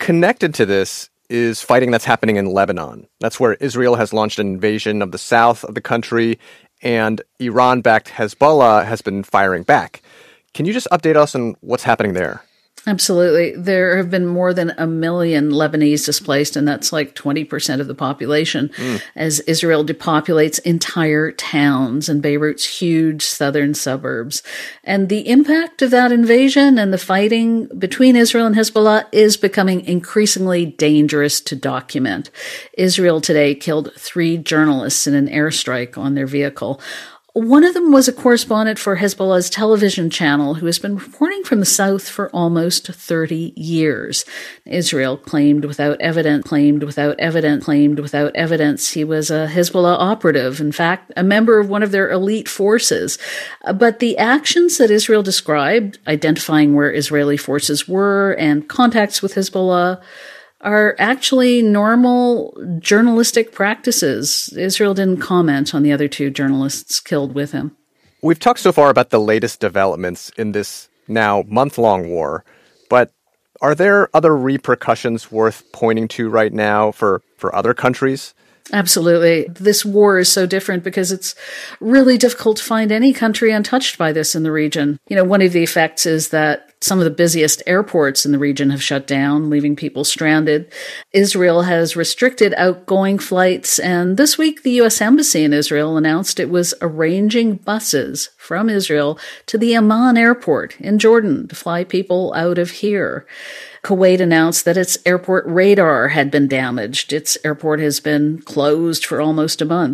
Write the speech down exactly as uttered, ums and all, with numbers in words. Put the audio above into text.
connected to this is fighting that's happening in Lebanon. That's where Israel has launched an invasion of the south of the country, and Iran-backed Hezbollah has been firing back. Can you just update us on what's happening there? Absolutely. There have been more than a million Lebanese displaced, and that's like twenty percent of the population, mm. as Israel depopulates entire towns in Beirut's huge southern suburbs. And the impact of that invasion and the fighting between Israel and Hezbollah is becoming increasingly dangerous to document. Israel today killed three journalists in an airstrike on their vehicle. One of them was a correspondent for Hezbollah's television channel who has been reporting from the south for almost thirty years. Israel claimed without evidence, claimed without evidence, claimed without evidence he was a Hezbollah operative, in fact, a member of one of their elite forces. But the actions that Israel described, identifying where Israeli forces were and contacts with Hezbollah, are actually normal journalistic practices. Israel didn't comment on the other two journalists killed with him. We've talked so far about the latest developments in this now month-long war, but are there other repercussions worth pointing to right now for, for other countries? Absolutely. This war is so different because it's really difficult to find any country untouched by this in the region. You know, one of the effects is that some of the busiest airports in the region have shut down, leaving people stranded. Israel has restricted outgoing flights, and this week the U S Embassy in Israel announced it was arranging buses from Israel to the Amman airport in Jordan to fly people out of here. Kuwait announced that its airport radar had been damaged. Its airport has been closed for almost a month.